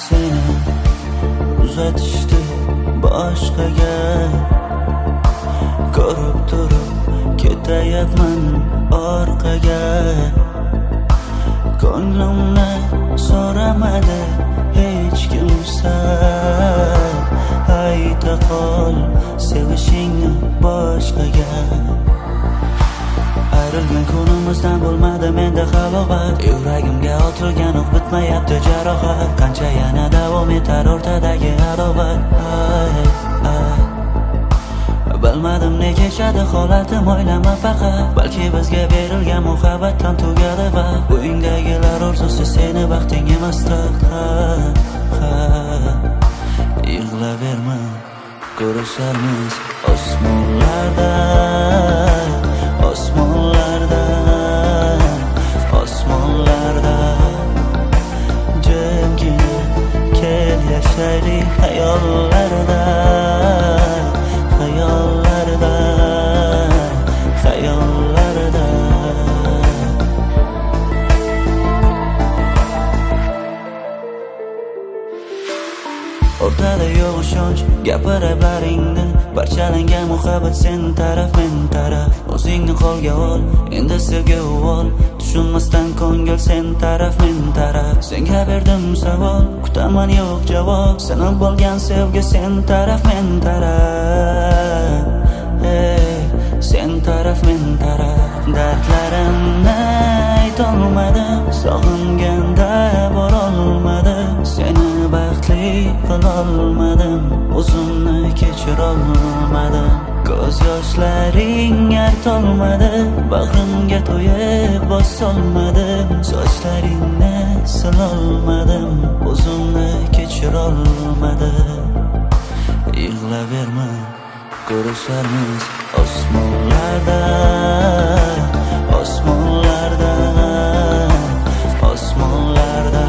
seni uzatishdi boshqaga. Ko'rib turib ketayapman orqaga. Ko'nglimni so'ramadi hech kimsa. Ayta qol sevishingni boshqaga. Ayrilgan kunimizdan bo'lmadi menda halovat. Yuragimga otilgan o'q bitmayapti jarohat. Qancha yana davom etar o'rtadagi adovat. Bilmadim ne kechadi holatim, o'ylama faqat. Balki bizga berilgan muhabbatdan tugadi va o'yingdagilar orzusi seni baxting emasdir. Yig'laverma, ko'risharmiz osmonlarda, osmonlarda, osmonlarda. Jimgina kel yashaylik hayollarda, hayollarda, hayollarda. O'rtada yo'q ishonch, gapiriblaringni. Parchalangan muhabbat sen taraf men taraf. O'zingni qo'lga ol, endi sevgi ol. Tushunmasdan ko'ngil sen taraf men taraf. Senga berdim savol, kutaman yo'q javob. Sinib bo'lgan sevgi sen taraf men taraf. Sen taraf men taraf. Dardlarimni aytolmadim, sog'inganda borolmadim. Seni baxtli qilolmadim, o'zimni kechirolmadim. Ko'z yoshlaring artolmadi, bag'rimga to'yib bosolmadim. Sochlaringni silolmadim, o'zimni kechirolmadim. Yig'laverma, ko'risharmiz osmonlarda, osmonlarda, osmonlarda.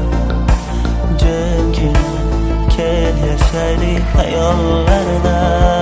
Jimgina kel yashaylik hayollarda.